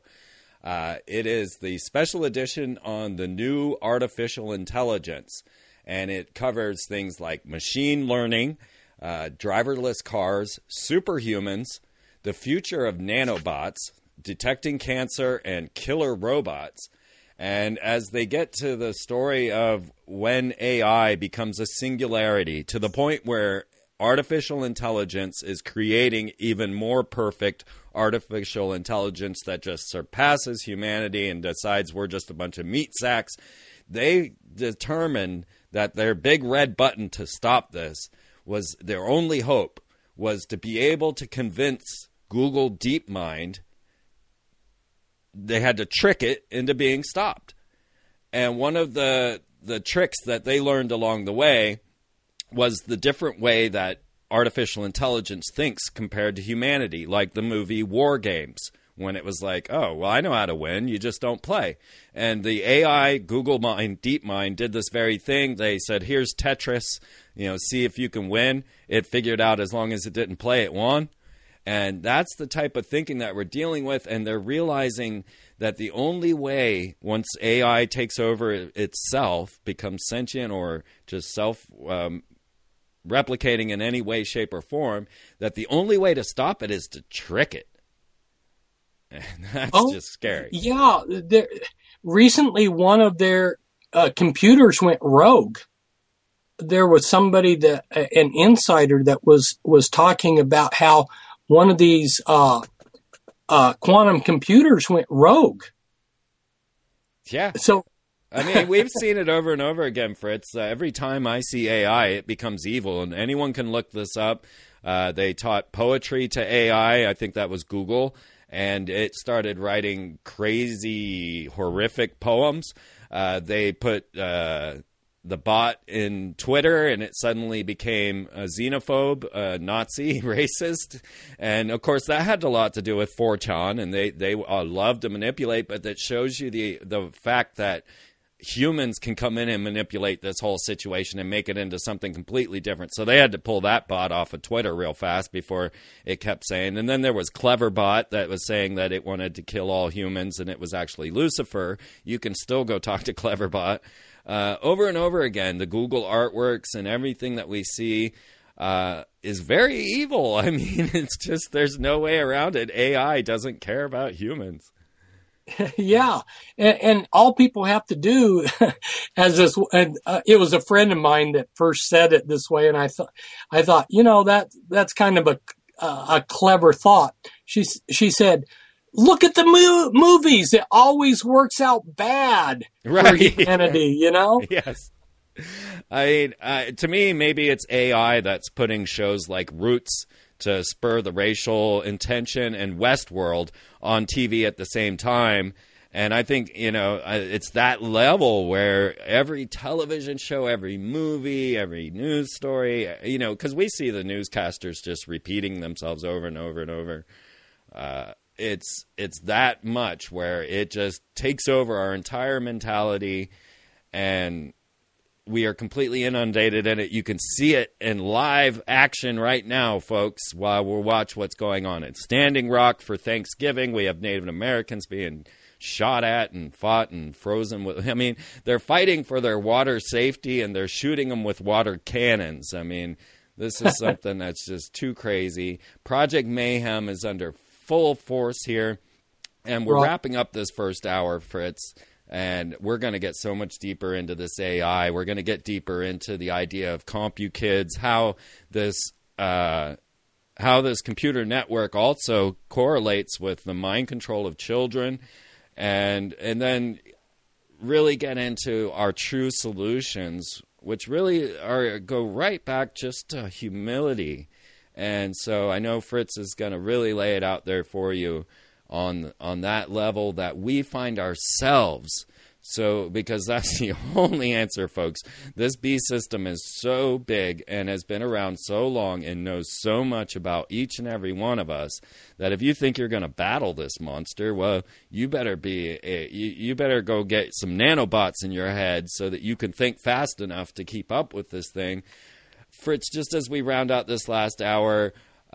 It is the special edition on the new artificial intelligence, and it covers things like machine learning, driverless cars, superhumans, the future of nanobots, detecting cancer, and killer robots. And as they get to the story of when AI becomes a singularity to the point where artificial intelligence is creating even more perfect artificial intelligence that just surpasses humanity and decides we're just a bunch of meat sacks, they determined that their big red button to stop this was their only hope was to be able to convince Google DeepMind. They had to trick it into being stopped. And one of the tricks that they learned along the way was the different way that artificial intelligence thinks compared to humanity, like the movie War Games, when it was like, oh, well, I know how to win, you just don't play. And the AI, Google Mind, DeepMind, did this very thing. They said, here's Tetris, see if you can win. It figured out as long as it didn't play, it won. And that's the type of thinking that we're dealing with, and they're realizing that the only way, once AI takes over itself, becomes sentient or just self-replicating in any way, shape, or form, that the only way to stop it is to trick it. And that's just scary. Yeah. Recently, one of their computers went rogue. There was somebody, an insider, that was talking about how one of these quantum computers went rogue. Yeah. So, I mean, we've seen it over and over again, Fritz. Every time I see AI, it becomes evil, and anyone can look this up. They taught poetry to AI. I think that was Google, and it started writing crazy, horrific poems. They put the bot in Twitter, and it suddenly became a xenophobe, Nazi, racist. And, of course, that had a lot to do with 4chan, and they love to manipulate, but that shows you the fact that humans can come in and manipulate this whole situation and make it into something completely different. So they had to pull that bot off of Twitter real fast before it kept saying. And then there was Cleverbot that was saying that it wanted to kill all humans, and it was actually Lucifer. You can still go talk to Cleverbot. Over and over again, the Google artworks and everything that we see is very evil. I mean, it's just, there's no way around it. AI doesn't care about humans. Yeah, and all people have to do, as this, and it was a friend of mine that first said it this way, and I thought, that's kind of a clever thought. She said, "Look at the movies; it always works out bad for humanity." Yes. I mean, to me, maybe it's AI that's putting shows like Roots to spur the racial intention and Westworld on TV at the same time. And I think, it's that level where every television show, every movie, every news story, because we see the newscasters just repeating themselves over and over and over. It's that much where it just takes over our entire mentality, and we are completely inundated in it. You can see it in live action right now, folks, while we watch what's going on. At Standing Rock for Thanksgiving, we have Native Americans being shot at and fought and frozen with. I mean, they're fighting for their water safety, and they're shooting them with water cannons. I mean, this is something that's just too crazy. Project Mayhem is under full force here, and we're wrapping up this first hour, Fritz. And we're going to get so much deeper into this AI. We're going to get deeper into the idea of CompuKids, how this computer network also correlates with the mind control of children, and then really get into our true solutions, which really go right back just to humility. And so I know Fritz is going to really lay it out there for you on that level that we find ourselves. So, because that's the only answer, folks. This B system is so big and has been around so long and knows so much about each and every one of us that if you think you're going to battle this monster, well, you better go get some nanobots in your head so that you can think fast enough to keep up with this thing. Fritz, just as we round out this last hour,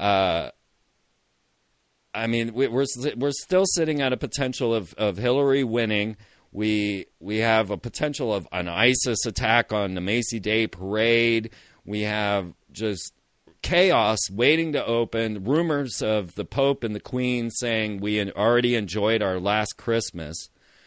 I mean, we're still sitting at a potential of Hillary winning. We have a potential of an ISIS attack on the Macy Day Parade. We have just chaos waiting to open. Rumors of the Pope and the Queen saying we already enjoyed our last Christmas.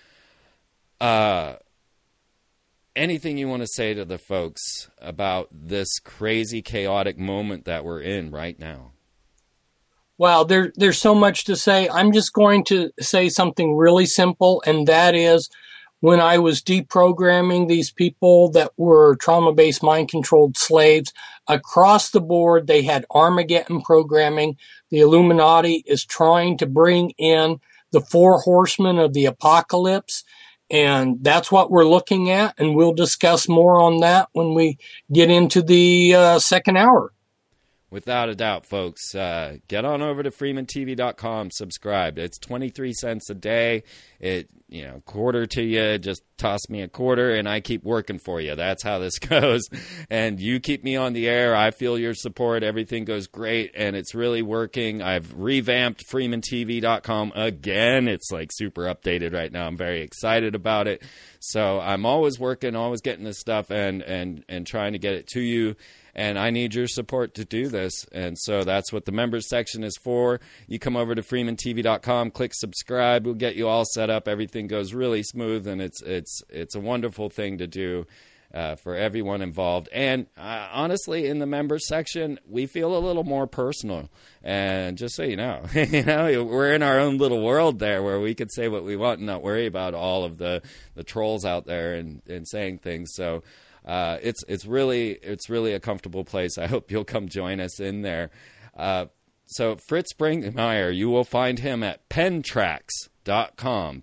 Anything you want to say to the folks about this crazy, chaotic moment that we're in right now? Wow, there's so much to say. I'm just going to say something really simple, and that is when I was deprogramming these people that were trauma-based mind-controlled slaves, across the board, they had Armageddon programming. The Illuminati is trying to bring in the 4 horsemen of the apocalypse, and that's what we're looking at, and we'll discuss more on that when we get into the second hour. Without a doubt, folks, get on over to freemantv.com, subscribe. It's 23 cents a day. Quarter to you, just toss me a quarter, and I keep working for you. That's how this goes. And you keep me on the air. I feel your support. Everything goes great, and it's really working. I've revamped freemantv.com again. It's like super updated right now. I'm very excited about it. So I'm always working, always getting this stuff and trying to get it to you. And I need your support to do this. And so that's what the members section is for. You come over to freemantv.com, click subscribe. We'll get you all set up. Everything goes really smooth, and it's a wonderful thing to do for everyone involved. And honestly, in the members section, we feel a little more personal. And just so you know, we're in our own little world there where we can say what we want and not worry about all of the trolls out there and saying things. So it's really a comfortable place. I hope you'll come join us in there. So Fritz Brinkmeyer, you will find him at pentracks.com,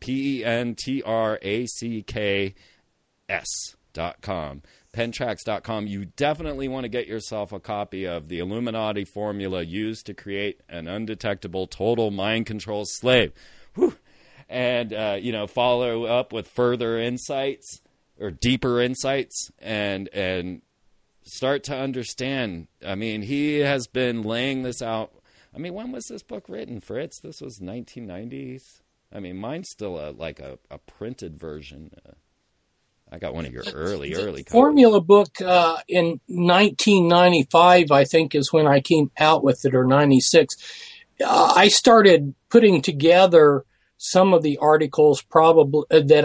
pentracks.com, pentracks.com. You definitely want to get yourself a copy of the Illuminati formula used to create an undetectable total mind control slave. Whew. And follow up with further insights or deeper insights and start to understand. I mean, he has been laying this out. I mean, when was this book written, Fritz? This was 1990s. I mean, mine's still a printed version. I got one of your early copies. Formula book in 1995, I think, is when I came out with it, or 96. I started putting together some of the articles probably that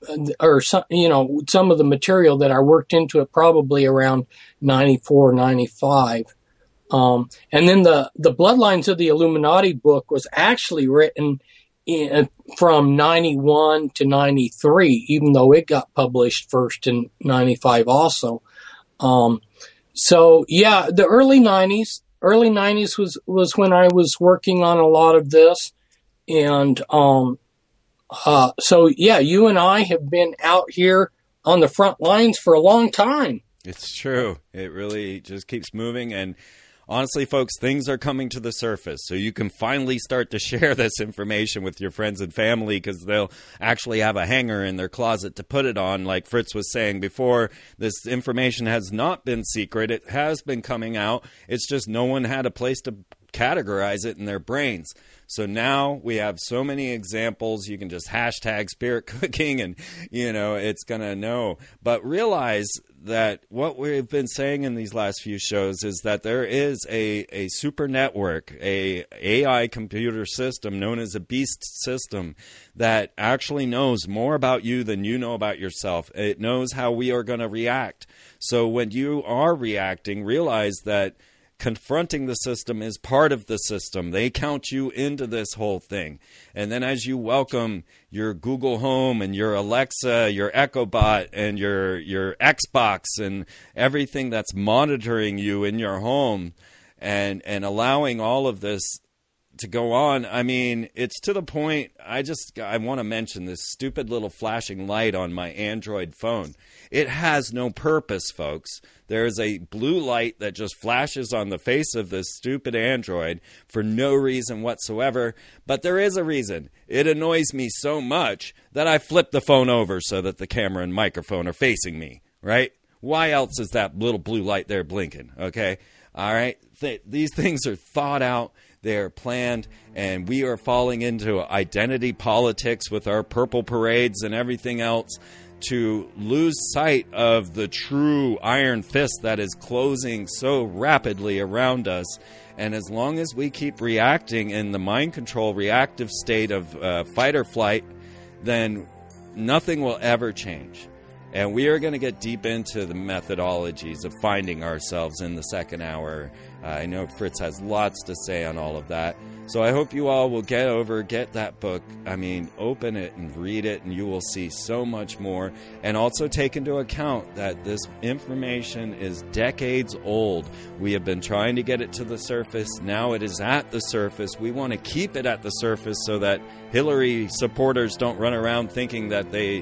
some of the material that I worked into it probably around 94, 95. And then the Bloodlines of the Illuminati book was actually written from 91 to 93, even though it got published first in 95 also. So yeah, the early 90s was when I was working on a lot of this. And, so yeah, you and I have been out here on the front lines for a long time. It's true. It really just keeps moving. And honestly, folks, things are coming to the surface, so you can finally start to share this information with your friends and family, because they'll actually have a hanger in their closet to put it on. Like Fritz was saying before, this information has not been secret. It has been coming out. It's just no one had a place to categorize it in their brains. So now we have so many examples. You can just hashtag spirit cooking and, it's going to know. But realize that what we've been saying in these last few shows is that there is a super network, a AI computer system known as a beast system that actually knows more about you than you know about yourself. It knows how we are going to react. So when you are reacting, realize that confronting the system is part of the system. They count you into this whole thing. And then as you welcome your Google Home and your Alexa, your Echo Bot and your Xbox and everything that's monitoring you in your home and allowing all of this to go on. I mean, it's to the point, I want to mention this stupid little flashing light on my Android phone. It has no purpose, folks. There is a blue light that just flashes on the face of this stupid Android for no reason whatsoever. But there is a reason. It annoys me so much that I flip the phone over so that the camera and microphone are facing me, right? Why else is that little blue light there blinking, okay? All right? These things are thought out. They are planned, and we are falling into identity politics with our purple parades and everything else to lose sight of the true iron fist that is closing so rapidly around us. And as long as we keep reacting in the mind control reactive state of fight or flight, then nothing will ever change. And we are going to get deep into the methodologies of finding ourselves in the second hour. I know Fritz has lots to say on all of that. So I hope you all will get that book. I mean, open it and read it, and you will see so much more. And also take into account that this information is decades old. We have been trying to get it to the surface. Now it is at the surface. We want to keep it at the surface so that Hillary supporters don't run around thinking that they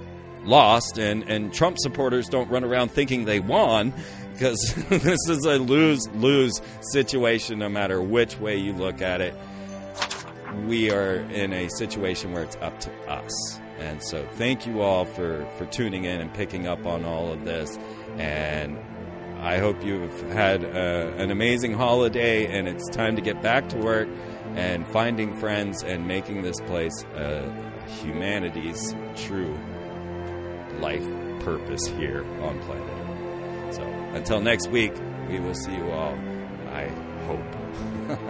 lost, and Trump supporters don't run around thinking they won, because this is a lose-lose situation no matter which way you look at it. We are in a situation where it's up to us. And so thank you all for tuning in and picking up on all of this. And I hope you've had an amazing holiday, and it's time to get back to work and finding friends and making this place humanity's true life purpose here on planet Earth. So until next week, we will see you all, I hope.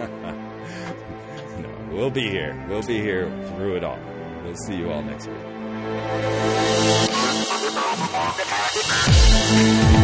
No, we'll be here. We'll be here through it all. We'll see you all next week.